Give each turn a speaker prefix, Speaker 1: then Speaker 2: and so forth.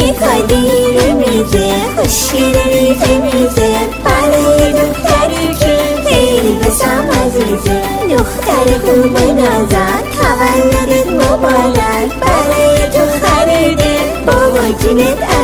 Speaker 1: خالی میزه خوشگل میزه برای دختری که خیلی بسم عزیزه دختر خوب نازن تولدت مبارک برای تو خریده بابا جونت